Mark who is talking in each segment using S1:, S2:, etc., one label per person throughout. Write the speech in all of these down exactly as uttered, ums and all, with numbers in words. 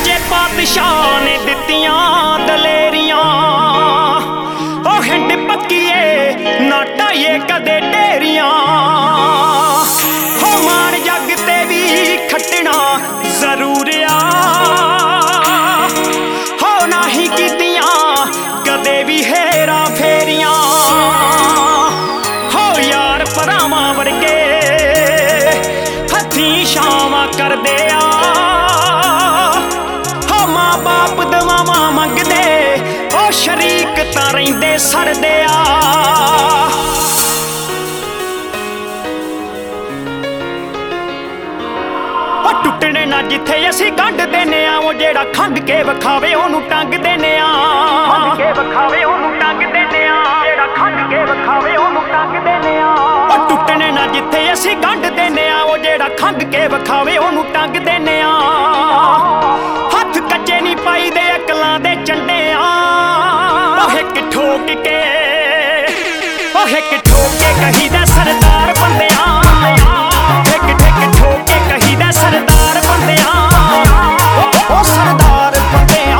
S1: सच्चे पातशाह ने दित्तियां दलेरियां ओ हिंड पक्कीए ना ढाइए कदे ढेरियां हो मान जग ते भी खट्टना जरूर आ हो नाही कीतियां कदे भी हेरा फेरियां हो यार भरावां वर्गे हथी छावां करदे आ बाप दवावां मंगदे ओ शरीक तां रहिंदे सड़दे आ ओ टुटने ना जिथे असीं गंढ देने आ ओ जेड़ा खंड के विखावे ओनू टंग देने आ खंड के विखावे ओनू टंग देने आ जेड़ा खंड के विखावे ओनू टंग देने आ ओ टुटने ना जिथे असीं गंढ देने आ ओ जेड़ा खंड के विखावे ओनू टंग देने आ हथ कच्चे नहीं पाई दे अकलां दे झंडे आ हिक ठोक के ओ हिक ठोक के कहीदा सरदार बंदियां हिक ठिक ठोक के कहीदा सरदार बंदियां ओ सरदार बंदियां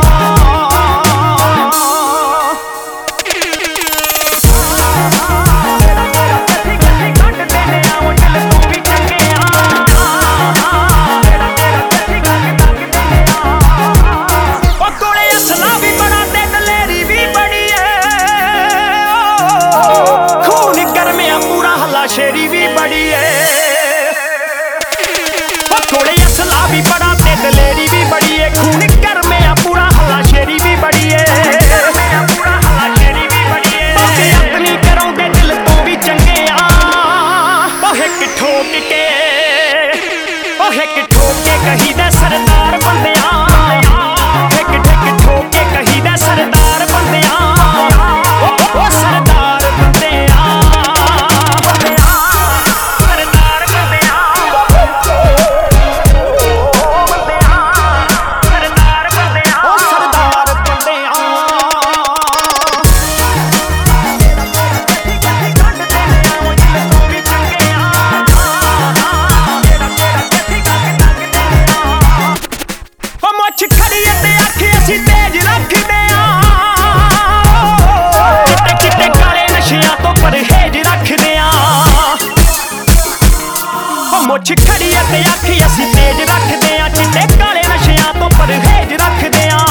S1: शेरी भी बड़ी है थोड़े असला भी बड़ा ते दलेरी भी बड़ी है खून कर में पूरा हला शेरी भी बड़ी है पूरा हला शेरी भी बड़ी है अपनी कराउंदे दिल तो भी चंगे आ ओ हिक ठोक के ओ हिक ठोक के कहीदा सरदार बंदियां हिक ठिक ठोक के कहीदा सरदार बंदियां ओ सरदार बंदियां मुछ खड़ी ते आखी असीं तेज रखदे आ चिट्टे काले नशियां तो परहेज रखदे आ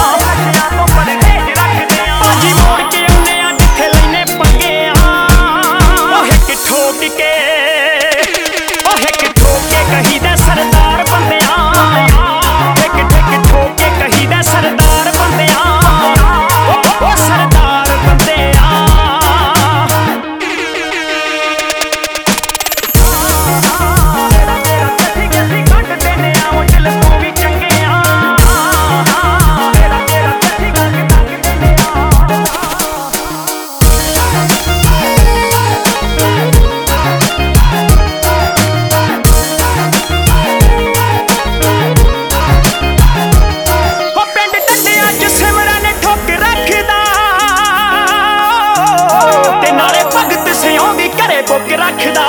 S1: जी मोड़ के आउने आ जिथे लैने पंगे आ ओ हिक ठोक के ओ हिक ठोक के कहीदा सरदार बंदियां हिक ठिक ठोक के कहीदा सरदार बंदियां ओ सरदार बंदियां बुक रखदा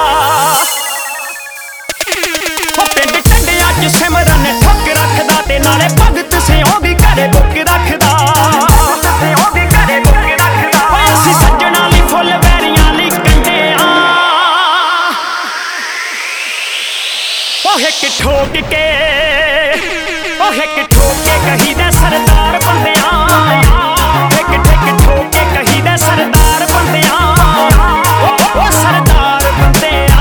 S1: ओ पिंड टंडियां च सिमरन ठुक रखदा ते नाले भगत सिंह दी घरे बुक रखदा असीं सज्जणा लई फुੱਲ वैरियां लई कंडे आ ओ हिक ठोक के ओ हिक ठोक के कहीदा सरदार बंदियां हिक ठिक ठोक के कहीदा सरदार बंदियां ओ सरदार बंदियां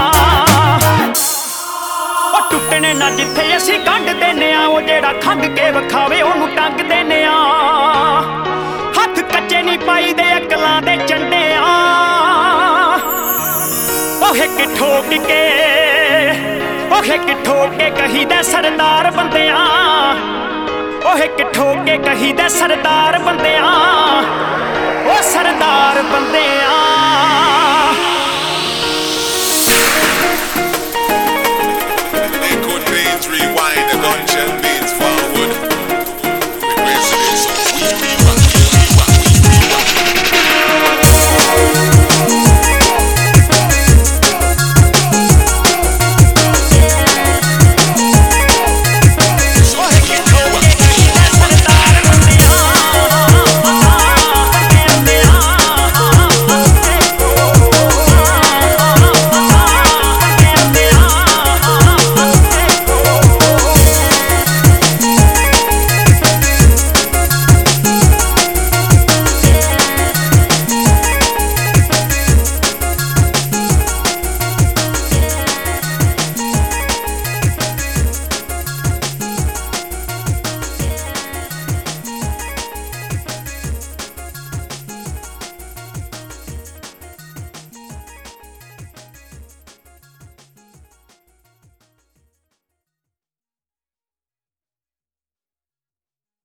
S1: ओ टुटने ना जिथे असीं गंढ देने आ ओ जेड़ा खंड के विखावे ओनू टंग देने आ हथ कच्चे नहीं पाई दे अकलां दे झंडे आ ओ हिक ठोक के ओ हिक ठोक के कहीदा सरदार बंदियां ओ हिक ठोक के कहीदा सरदार बंदियां ओ सरदार बंदियां।